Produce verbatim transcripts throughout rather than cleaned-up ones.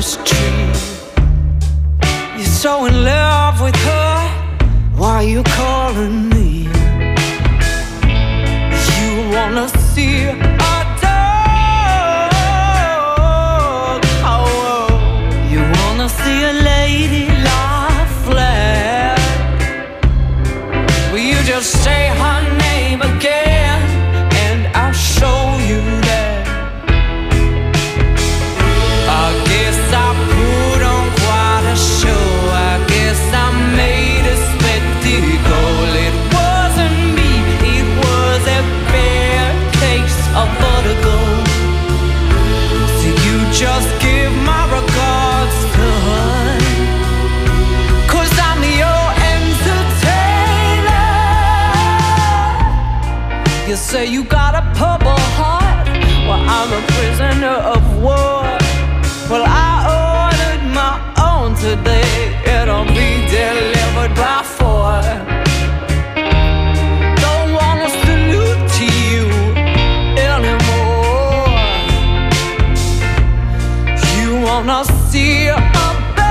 Christmas tree. You're so in love with her, why are you calling me? You wanna see a dog, oh, you wanna see a lady lie flat. Will you just say her name again, and I'll show you that. I guess I put on quite a show. I guess I made a spectacle. It wasn't me, it was a bad case of vertigo. So you just give my regards to her, 'cause I'm your entertainer. You say you got a purple heart, well I'm a prisoner of war. Well, I ordered my own today. It'll be delivered by four. Don't wanna salute to you anymore. You wanna see a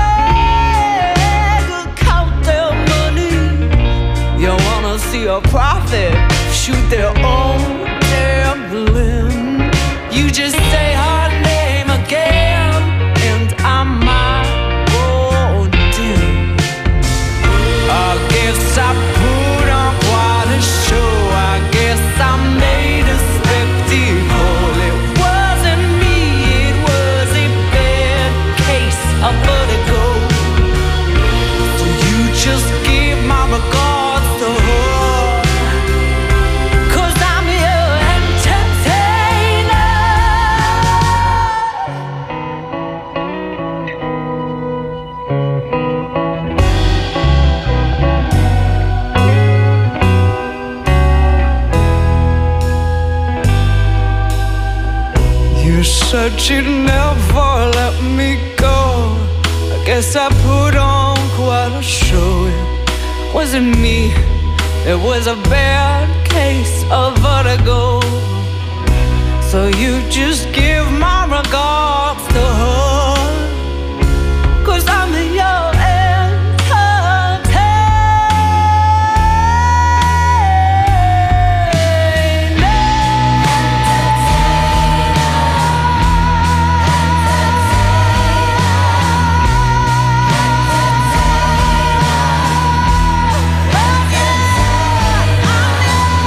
beggar count their money. You wanna see a prophet shoot their own damn limb. You just say her name again, and I might go dim. I guess I put on quite a show. I guess I made a spectacle. It wasn't me, it was a bad case of vertigo. So you just give my regards to her, 'cause I'm your entertainer. You said you'd never let me go. I guess I put on quite a show. It wasn't me, it was a bad case of vertigo. So you just give my regards to her, 'cause I'm your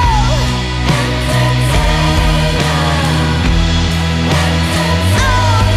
entertainer.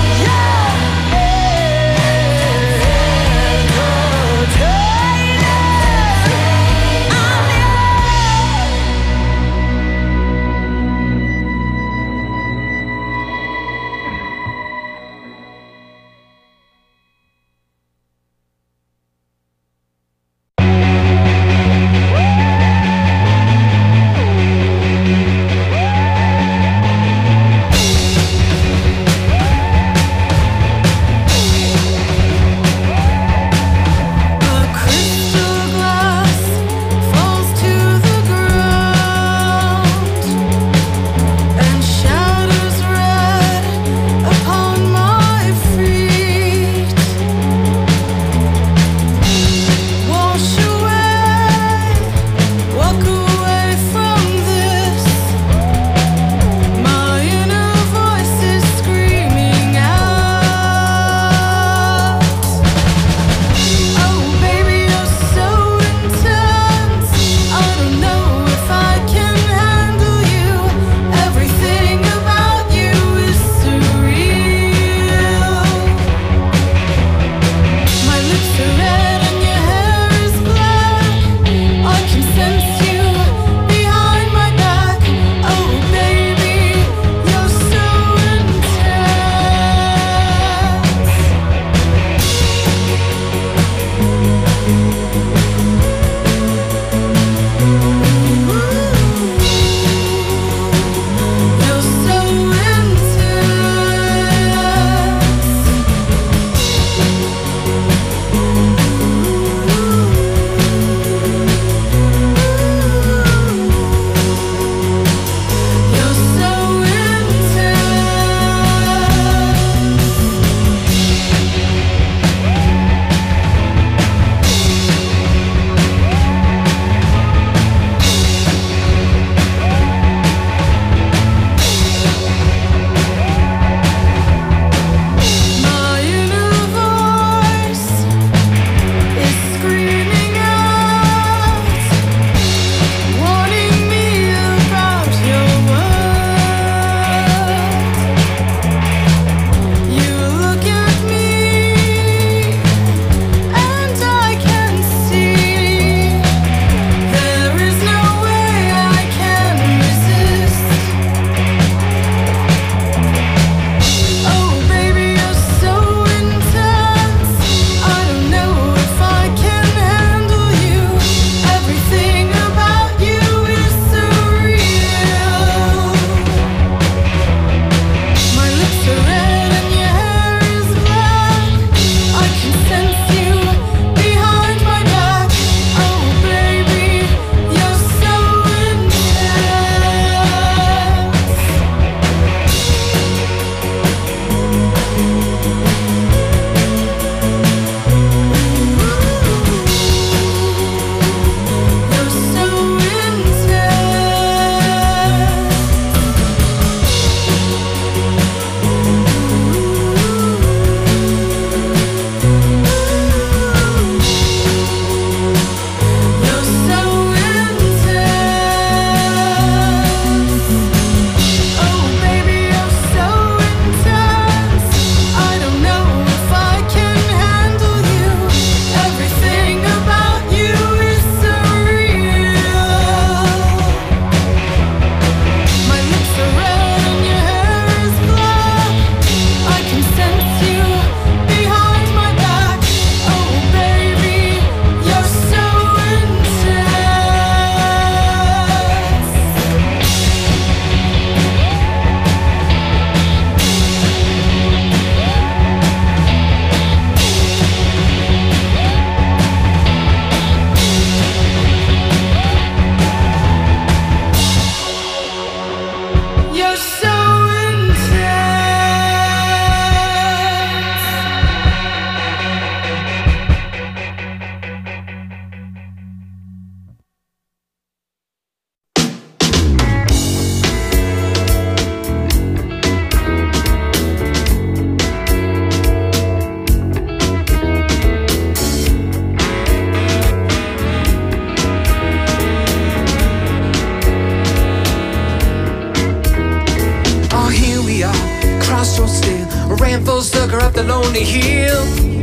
the lonely hill.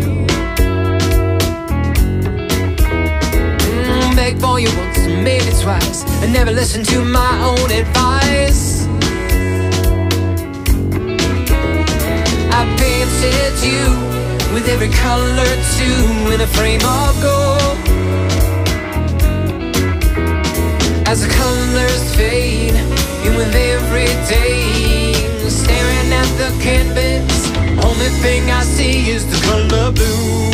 Mm, beg for you once, maybe twice, and never listen to my own advice. I painted you with every color too in a frame of gold. As the colors fade in with every day, staring at the canvas, only thing I see is the color blue.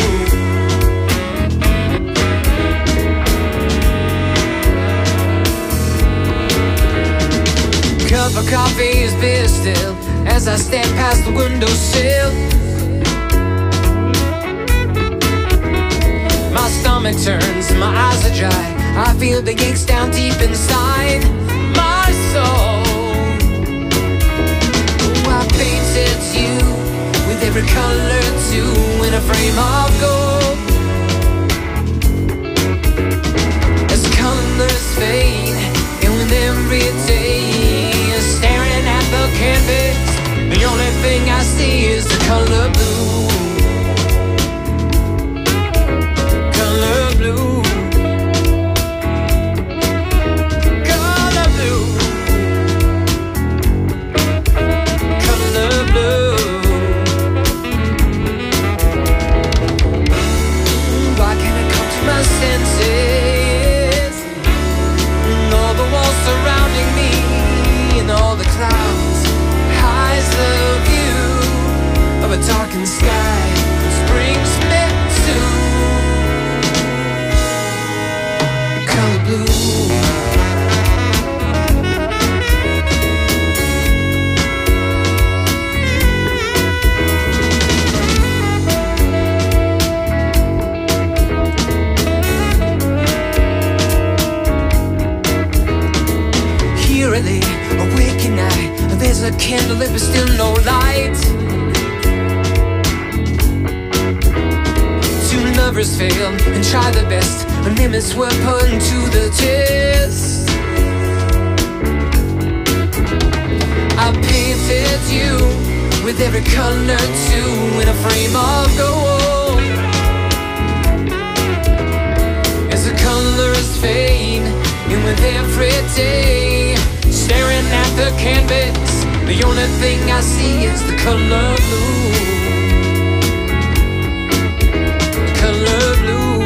Cup of coffee is bitter still as I stand past the windowsill. My stomach turns, my eyes are dry, I feel the aches down deep inside my soul. Oh, I painted you with every color too in a frame of gold. As the colors fade and with every day, staring at the canvas, the only thing I see is the color blue. Color blue. Color blue. Color blue. Why can't I come to my senses? And all the walls surrounding me and all the clouds hides the view of a darkened sky, which brings me to color blue. Eerily awaken I, there's a candle lit but still no light. Two lovers fail and try the best, when limits were put to the test. I painted you with every color too in a frame of gold. As the colors fade and with every day, staring at the canvas, the only thing I see is the color blue. Color blue.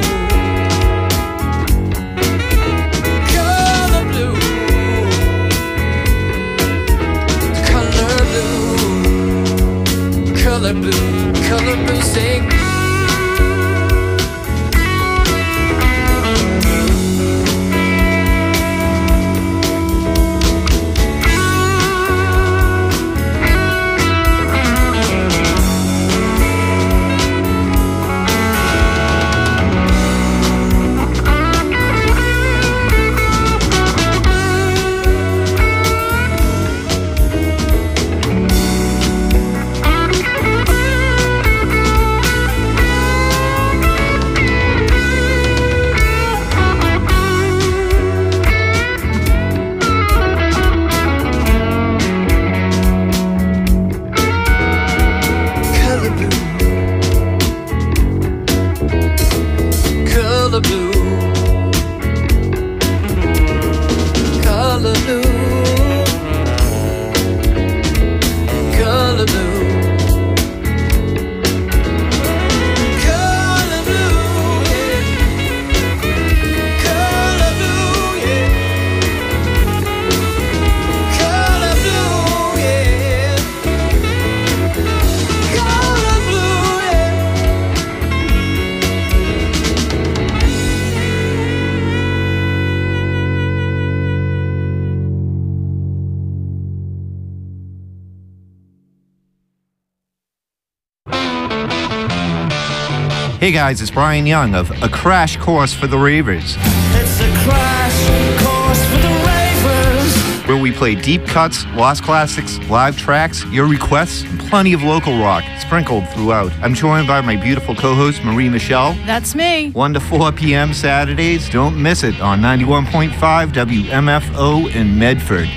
Color blue. Color blue. Color blue. Color blue. Sing. Hey guys, it's Brian Young of A Crash Course for the Ravers. It's a crash course for the Ravers, where we play deep cuts, lost classics, live tracks, your requests, and plenty of local rock sprinkled throughout. I'm joined by my beautiful co-host Marie Michelle. That's me. one to four p.m. Saturdays. Don't miss it on ninety-one point five W M F O in Medford.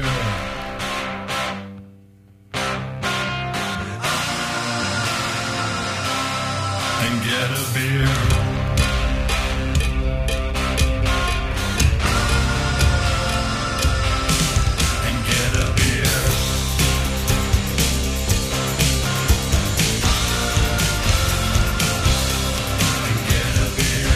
And get a beer. And get a beer. And get a beer.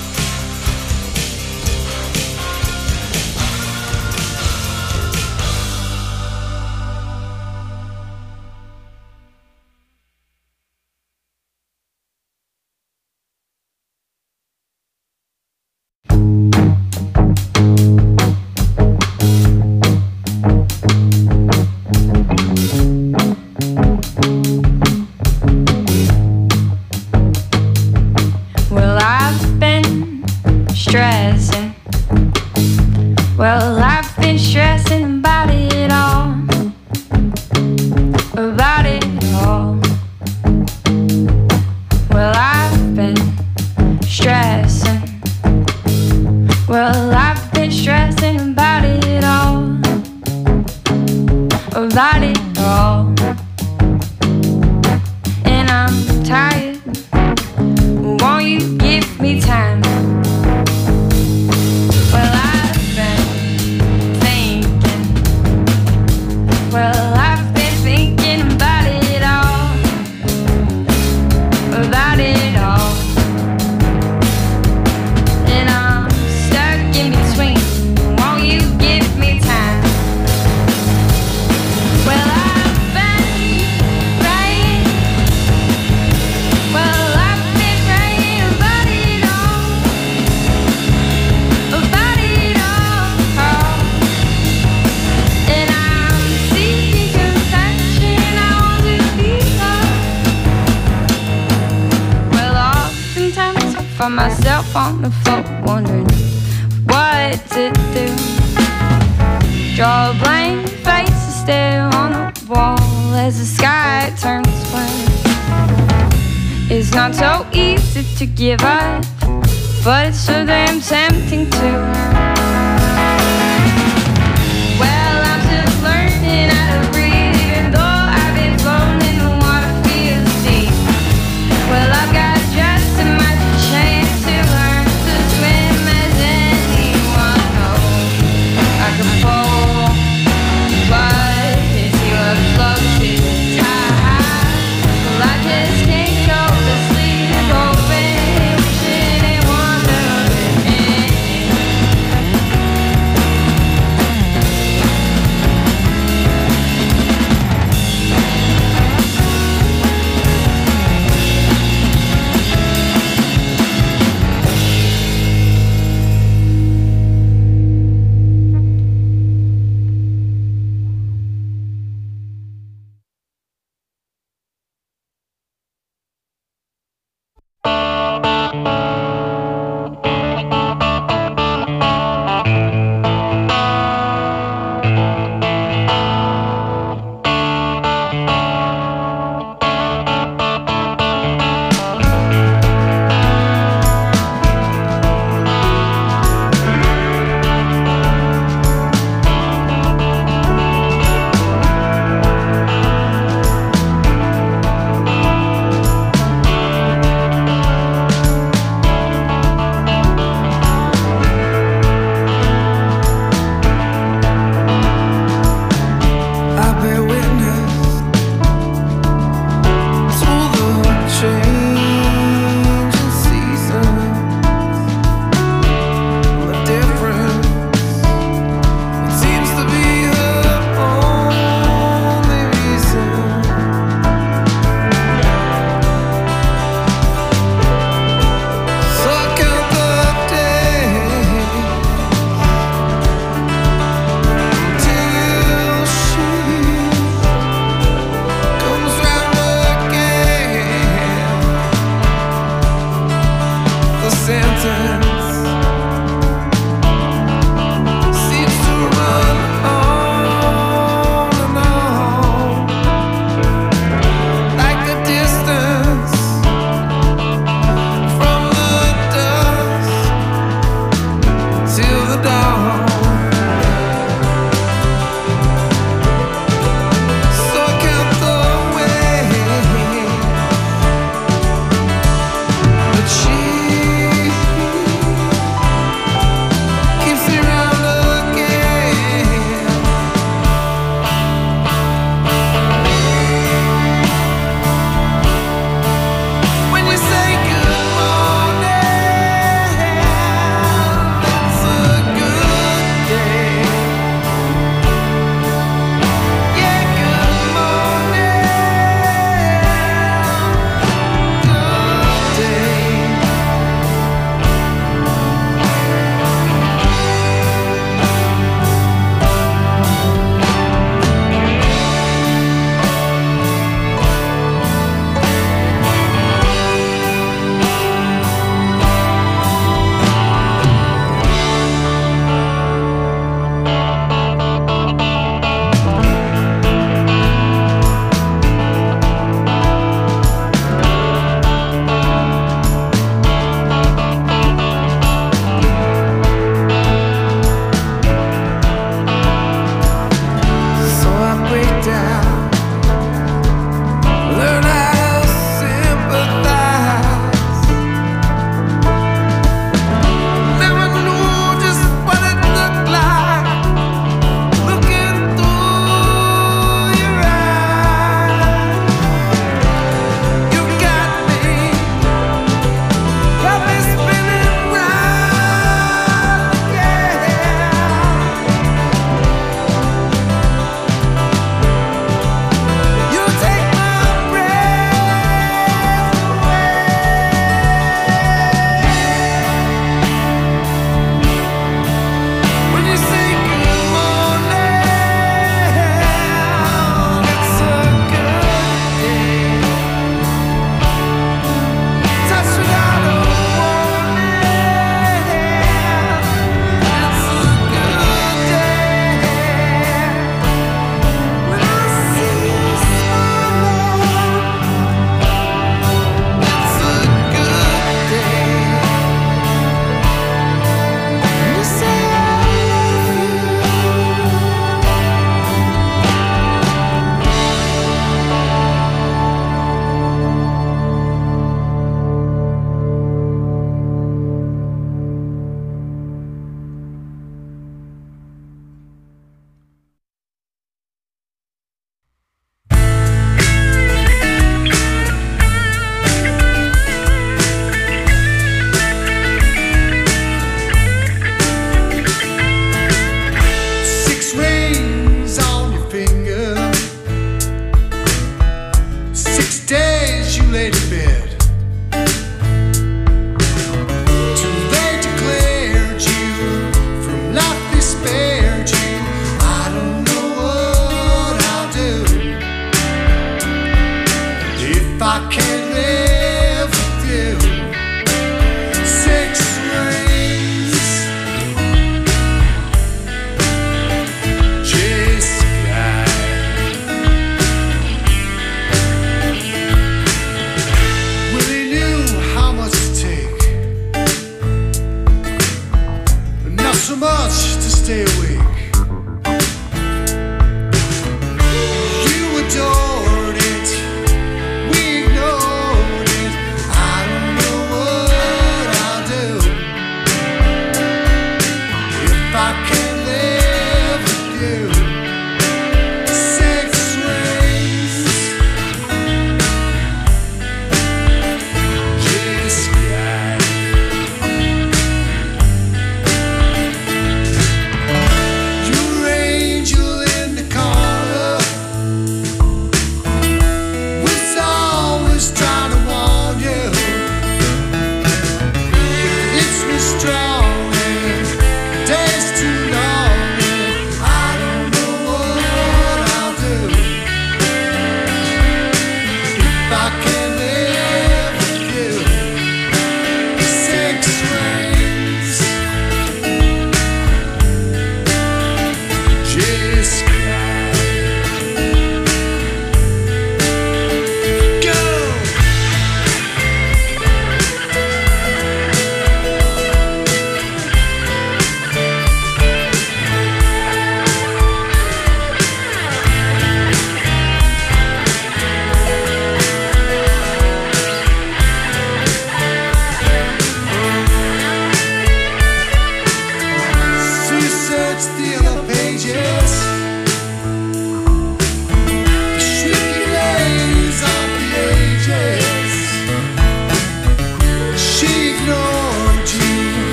Well, I've been stressing. Well, I've been stressing about it all. About it all. Well, I've been stressing. Well, I've been stressing about it all. About it all. And I'm tired. Won't you give me time? Well, I've been thinking. Well, I've been thinking about it all. About it all. And I'm stuck in between. Won't you give me time? Well, I've been praying. Well, I've been praying about it all. About it all. And I'm seeking compassion. I want to be loved. Well, oftentimes I find myself on the floor wondering what to do. Draw a blank face and stare on the wall as the sky turns black. It's not so easy to give up, but it's so damn tempting to. Well, I'm still learning how to breathe, even though I've been floating in the water, feels deep. Well, I've got just as much chance to learn to swim as anyone knows. I can fall, but it's your float is high. Well, I just can't go to sleep, hoping, wishing and wondering.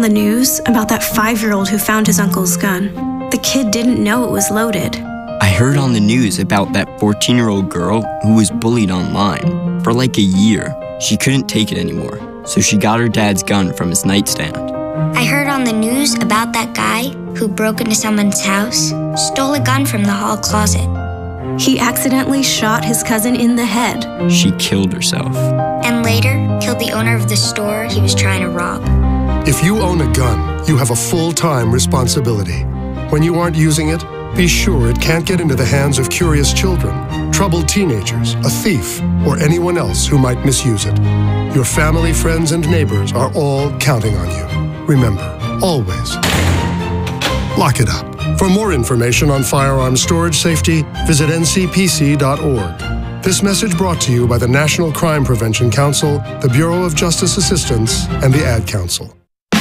on the news about that five-year-old who found his uncle's gun. The kid didn't know it was loaded. I heard on the news about that fourteen-year-old girl who was bullied online for like a year. She couldn't take it anymore, so she got her dad's gun from his nightstand. I heard on the news about that guy who broke into someone's house, stole a gun from the hall closet. He accidentally shot his cousin in the head. She killed herself. And later, killed the owner of the store he was trying to rob. If you own a gun, you have a full-time responsibility. When you aren't using it, be sure it can't get into the hands of curious children, troubled teenagers, a thief, or anyone else who might misuse it. Your family, friends, and neighbors are all counting on you. Remember, always, lock it up. For more information on firearm storage safety, visit N C P C dot org. This message brought to you by the National Crime Prevention Council, the Bureau of Justice Assistance, and the Ad Council.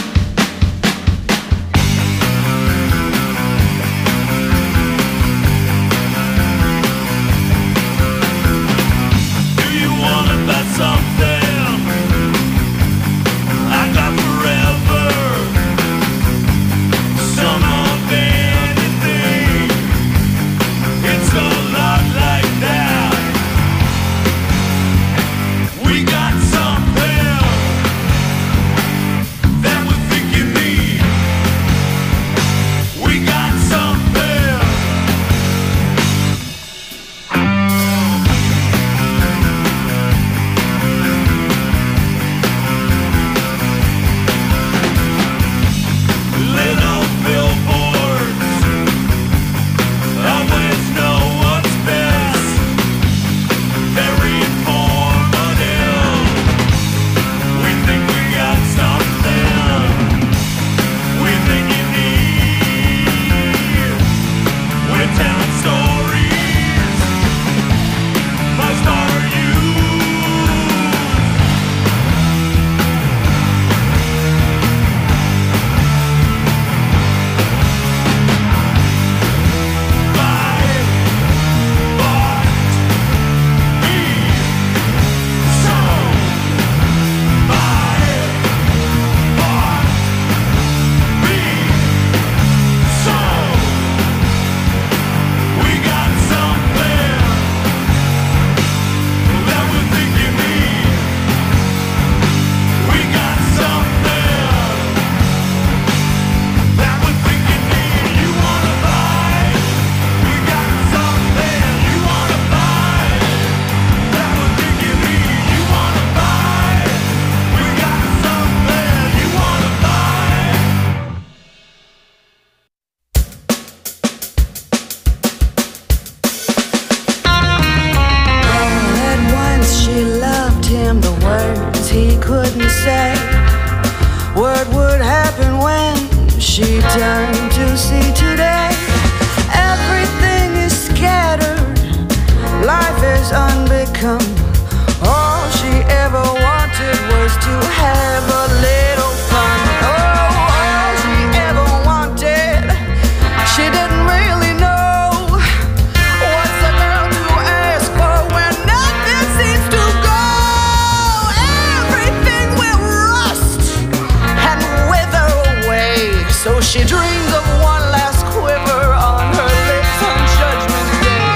She dreams of one last quiver on her lips on Judgment Day.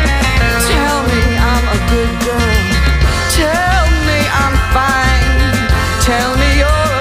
Tell me I'm a good girl. Tell me I'm fine. Tell me you're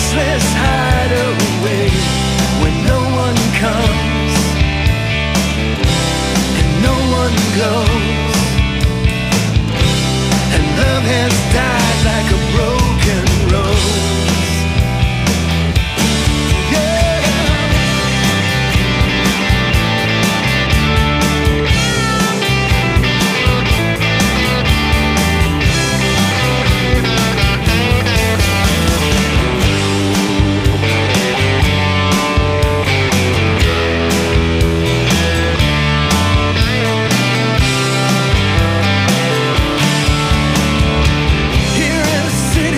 useless hideaway when no one comes and no one goes, and love has died like a broken rose. Here in the city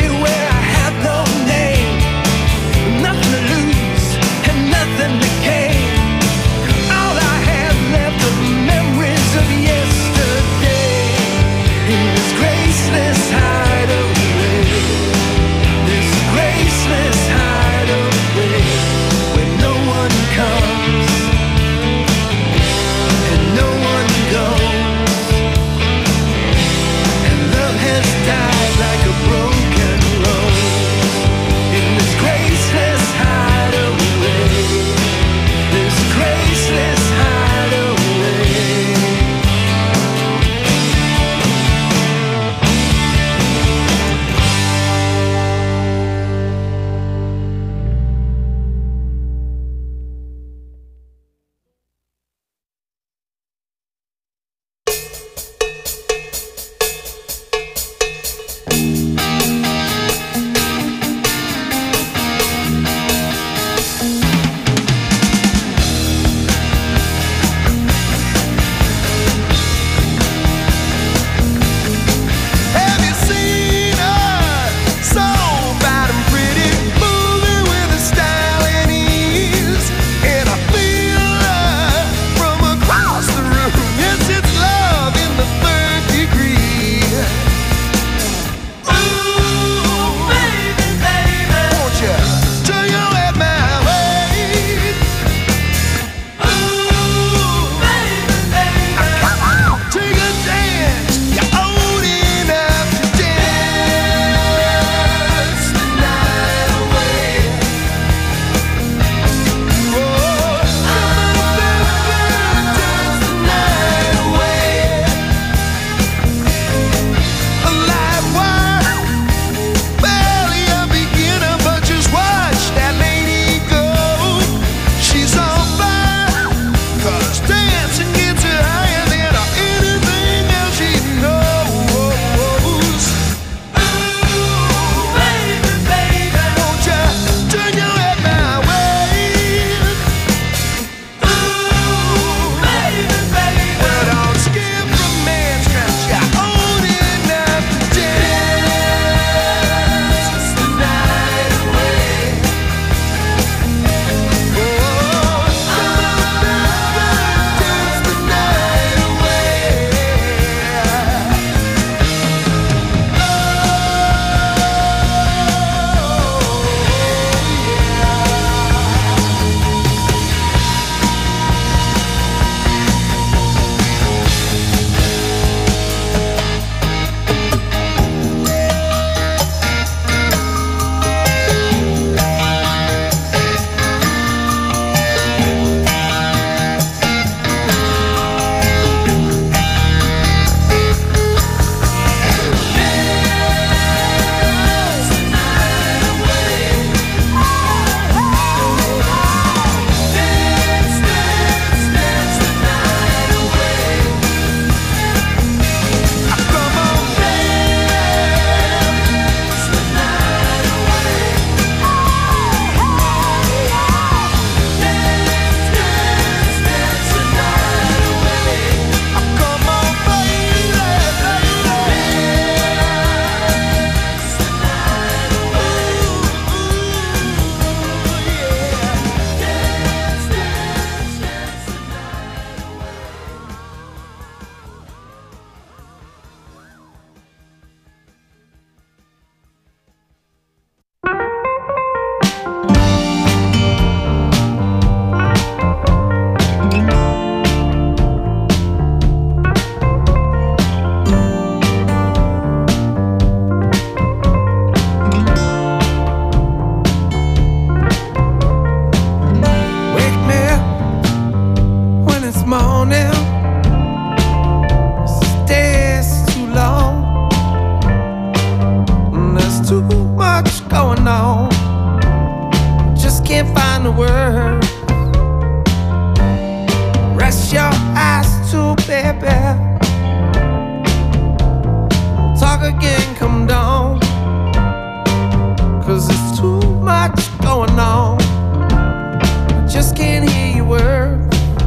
much going on. I just can't hear your words.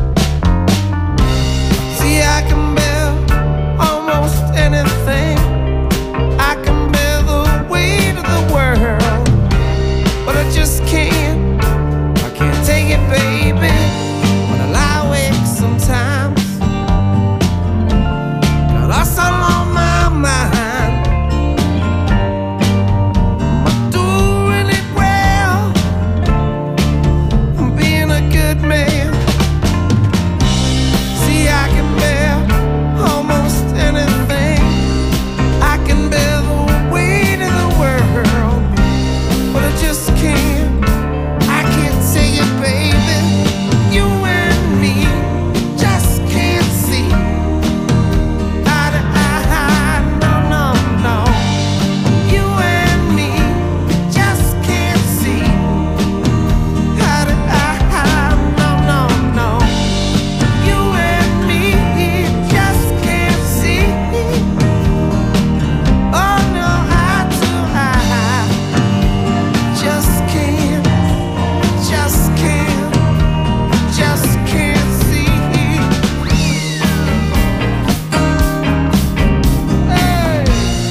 See, I can bear almost anything. I can bear the weight of the world, but I just can't. I can't take it, baby. When I lie awake sometimes, got us all on my mind. Am I doing it well? I'm being a good man. See, I can bear almost anything. I can bear the weight of the world, but I just can't. I can't take it, baby. You and me just can't see eye to eye. No, no, no. You and me just can't see eye to eye. No, no, no. You and me just can't see. Oh no, eye to eye. Just can't, just can't, just can't see. Hey.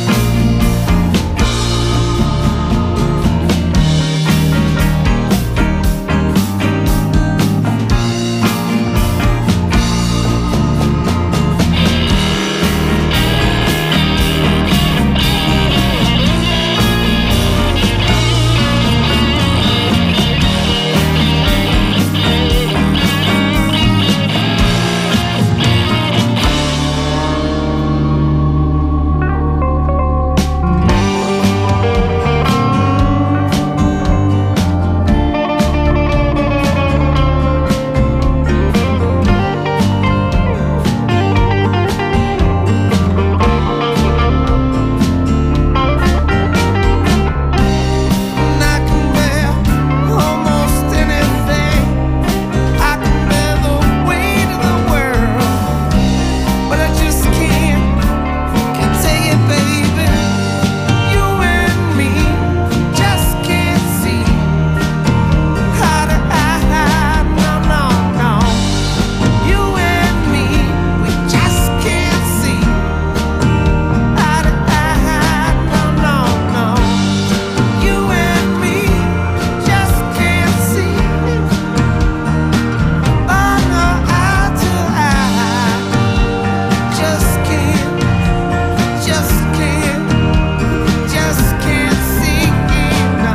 And I can bear almost anything. I can bear the weight of the world, but I just can't, can't take it, baby. You and me just can't see eye to eye. No, no, no. You and me, we just can't see eye to eye. No, no, no. You and me just can't see. Oh no, eye to eye. Just can't, just can't, just can't see. No.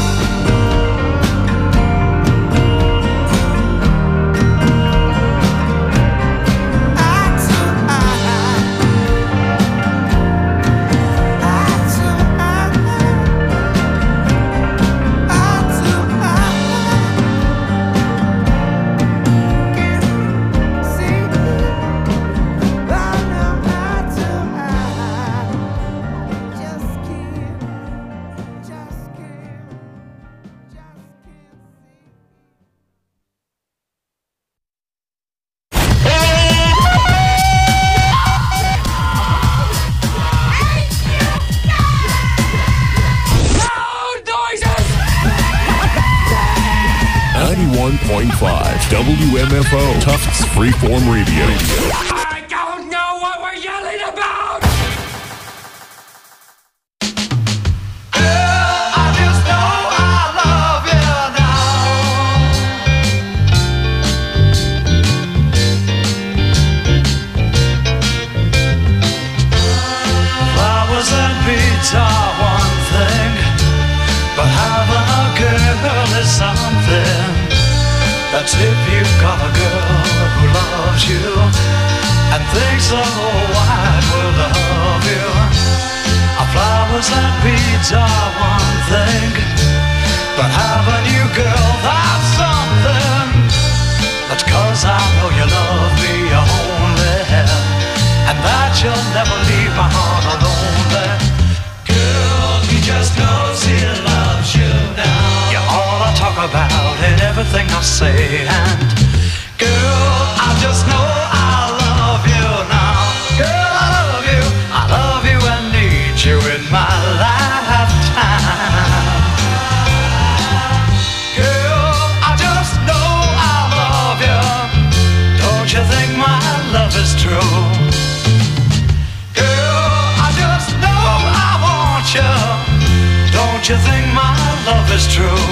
Eye to eye. Eye to eye. Eye to eye. Can't see. Oh no, eye to eye. Just can't, just can't, just can't see. ninety-one point five W M F O Tufts Freeform Radio. I don't know what we're yelling about! I just know I love you now. Flowers and beads are one thing, but having a girl is something. That's if you've got a girl who loves you and thinks the whole wide world of you. Our flowers and beads are one thing, but having you, girl, that's something. That's 'cause I know you love me only, and that you'll never leave my heart lonely. Girl, he just knows he loves you now. You're all I talk about in everything I say, and girl, I just know I love you now. Girl, I love you, I love you and need you in my lifetime. is true.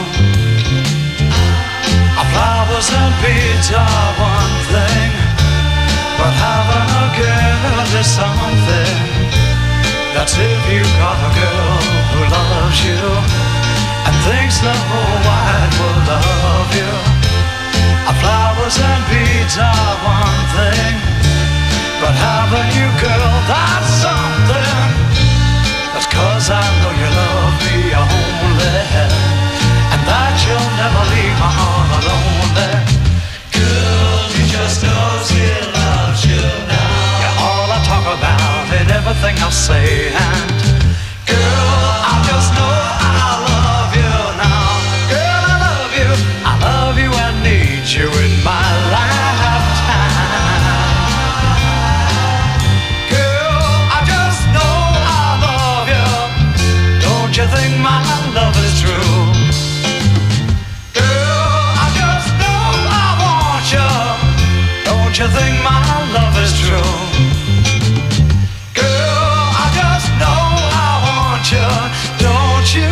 Our flowers and beads are one thing, but having a girl is something. That's if you got a girl who loves you and thinks the whole wide world of you. Our flowers and beads are one thing, but having you, girl, that's something. That's 'cause I know you love me only, and that you'll never leave my heart lonely. Girl, you just know he loves you now. You're all I talk about in everything I say, and girl, I just know I love you now. Girl, I love you, I love you, I need you in my lifetime. Girl, I just know I love you. Don't you think my love is true? Girl, I just know I want you. Don't you think my love is true? Girl, I just know I want you. Don't you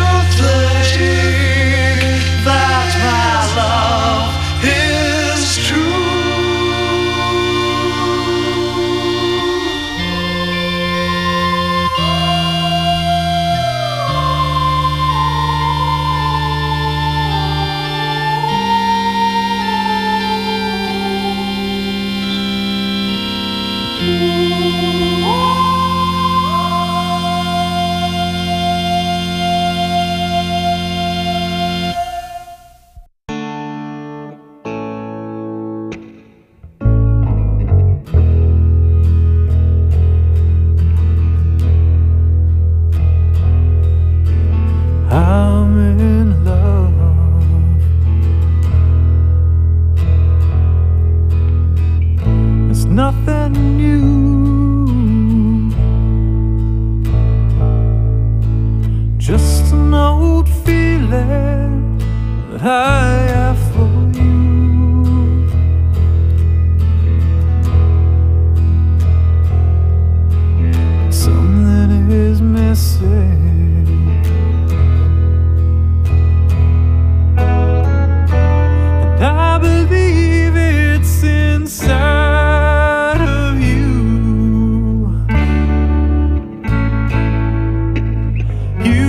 think that my love is true? I'm in love. It's nothing new. Just an old feeling that I have for you. Something is missing. I believe it's inside of you. You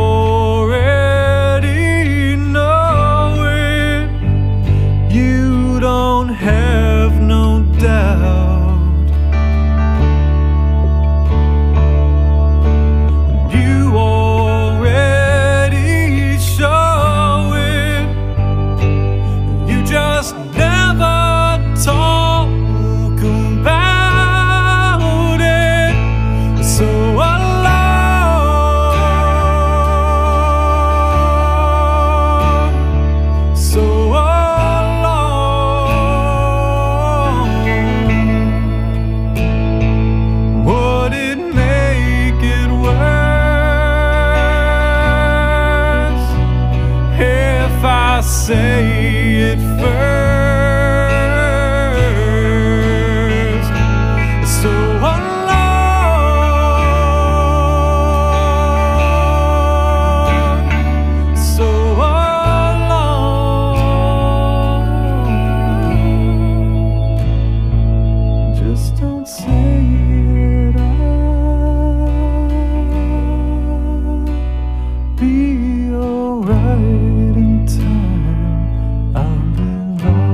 already know it. You don't have no doubt. You already show it. You just never talk about it. So alone, so alone. Would it make it worse if I say it first? So alone, so alone. Just don't say it. I'll be alright in time. I'll be alright.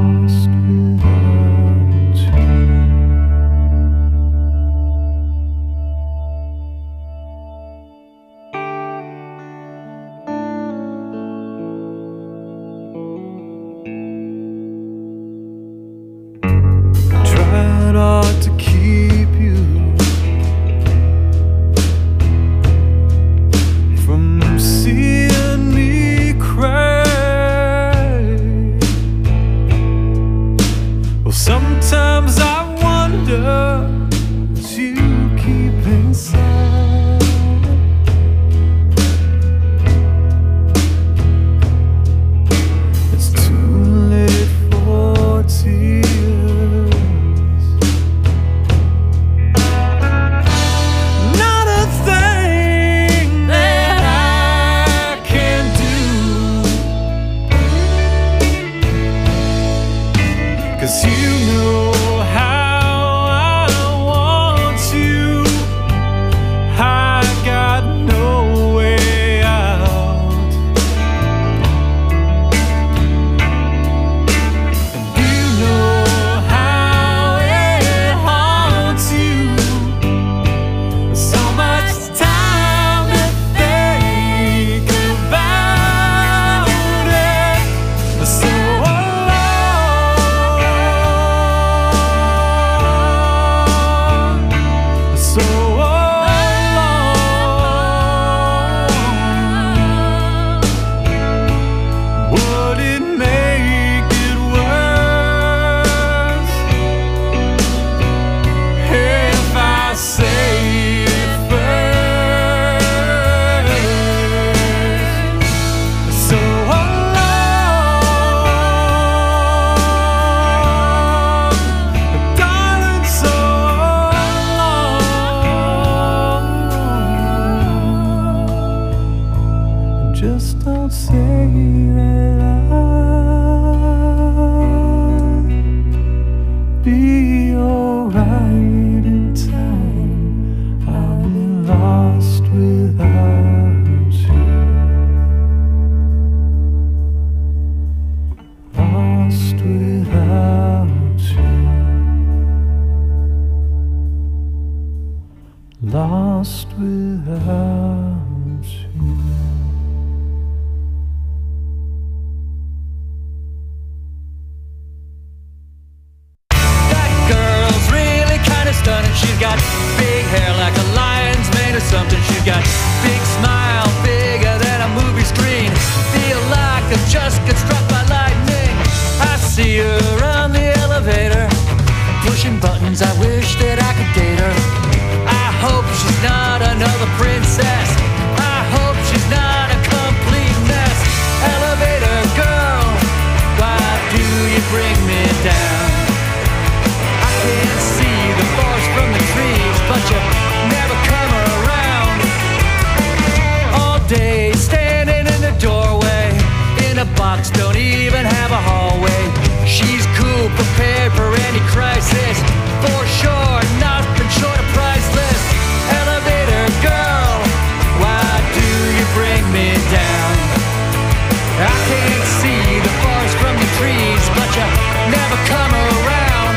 She's got big hair like a lion's mane or something. She's got big smile, bigger than a movie screen. Feel like I just got struck by lightning. I see her on the elevator, pushing buttons. I wish that I could date her. I hope she's not another princess. I hope she's not a complete mess. Elevator girl, why do you bring me down? I can't see the forest from the trees, but you never come around. All day standing in the doorway, in a box, don't even have a hallway. She's cool, prepared for any crisis, for sure, nothing short of priceless. Elevator girl, why do you bring me down? I can't see the forest from the trees, but you never come around.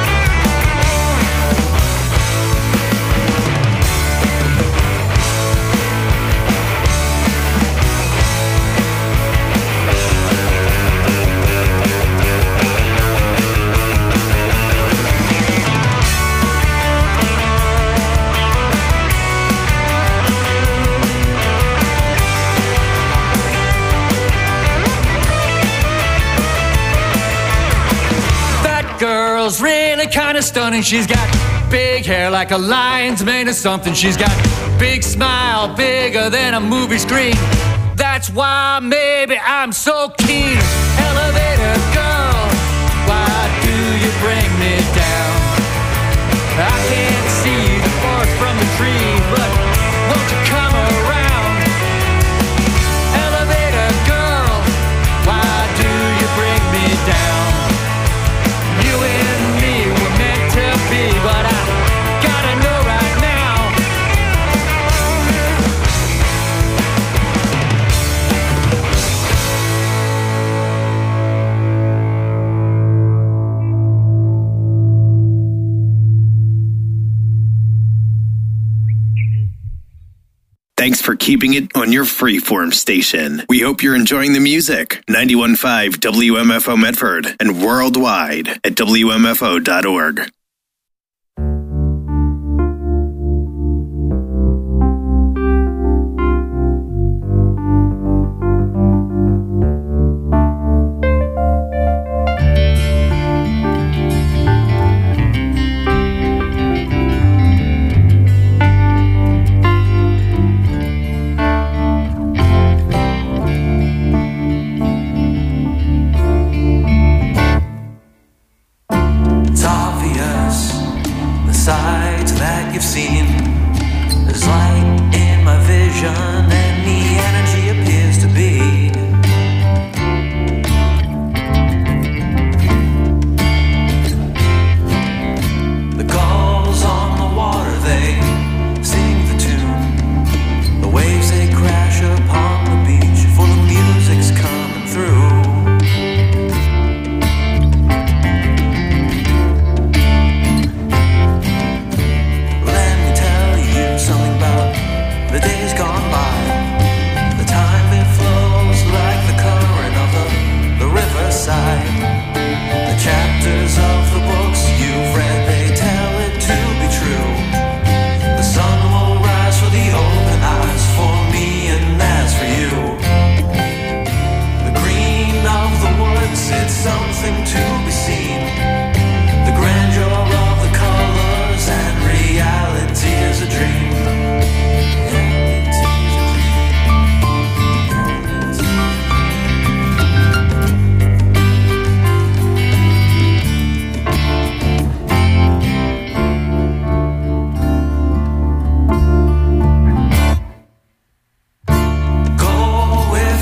Girl's really kinda stunning. She's got big hair like a lion's mane or something. She's got big smile, bigger than a movie screen. That's why maybe I'm so keen. Elevator girl, why do you bring me down? I can't see the forest from the trees, but won't you come around? Elevator girl, why do you bring me down? You and me were meant to be, but I gotta know right now. Thanks for keeping it on your freeform station. We hope you're enjoying the music. ninety-one point five W M F O Medford and worldwide at W M F O dot org.